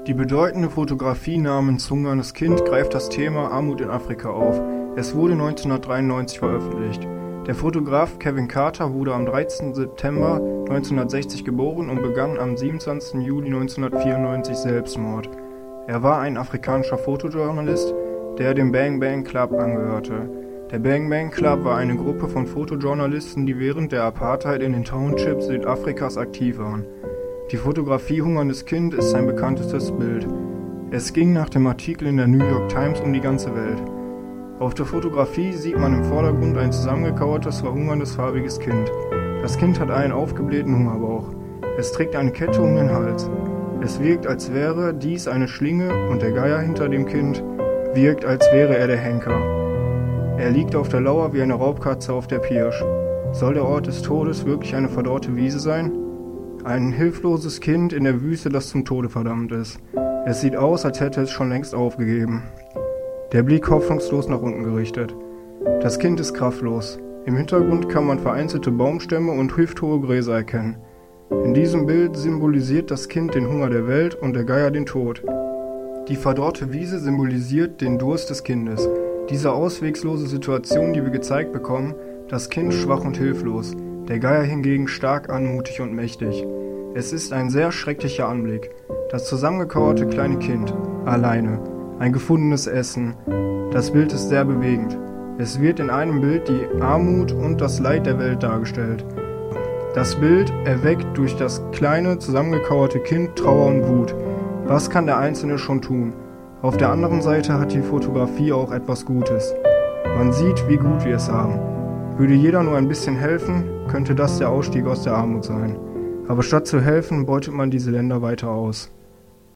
Die bedeutende Fotografie namens Hungerndes Kind greift das Thema Armut in Afrika auf. Es wurde 1993 veröffentlicht. Der Fotograf Kevin Carter wurde am 13. September 1960 geboren und begann am 27. Juli 1994 Selbstmord. Er war ein afrikanischer Fotojournalist, der dem Bang Bang Club angehörte. Der Bang Bang Club war eine Gruppe von Fotojournalisten, die während der Apartheid in den Townships Südafrikas aktiv waren. Die Fotografie Hungerndes Kind ist sein bekanntestes Bild. Es ging nach dem Artikel in der New York Times um die ganze Welt. Auf der Fotografie sieht man im Vordergrund ein zusammengekauertes, verhungerndes, farbiges Kind. Das Kind hat einen aufgeblähten Hungerbauch. Es trägt eine Kette um den Hals. Es wirkt, als wäre dies eine Schlinge und der Geier hinter dem Kind wirkt, als wäre er der Henker. Er liegt auf der Lauer wie eine Raubkatze auf der Pirsch. Soll der Ort des Todes wirklich eine verdorrte Wiese sein? Ein hilfloses Kind in der Wüste, das zum Tode verdammt ist. Es sieht aus, als hätte es schon längst aufgegeben. Der Blick hoffnungslos nach unten gerichtet. Das Kind ist kraftlos. Im Hintergrund kann man vereinzelte Baumstämme und hüfthohe Gräser erkennen. In diesem Bild symbolisiert das Kind den Hunger der Welt und der Geier den Tod. Die verdorrte Wiese symbolisiert den Durst des Kindes. Diese auswegslose Situation, die wir gezeigt bekommen, das Kind schwach und hilflos, der Geier hingegen stark, anmutig und mächtig. Es ist ein sehr schrecklicher Anblick. Das zusammengekauerte kleine Kind, alleine, ein gefundenes Essen. Das Bild ist sehr bewegend. Es wird in einem Bild die Armut und das Leid der Welt dargestellt. Das Bild erweckt durch das kleine, zusammengekauerte Kind Trauer und Wut. Was kann der Einzelne schon tun? Auf der anderen Seite hat die Fotografie auch etwas Gutes. Man sieht, wie gut wir es haben. Würde jeder nur ein bisschen helfen, könnte das der Ausstieg aus der Armut sein. Aber statt zu helfen, beutet man diese Länder weiter aus.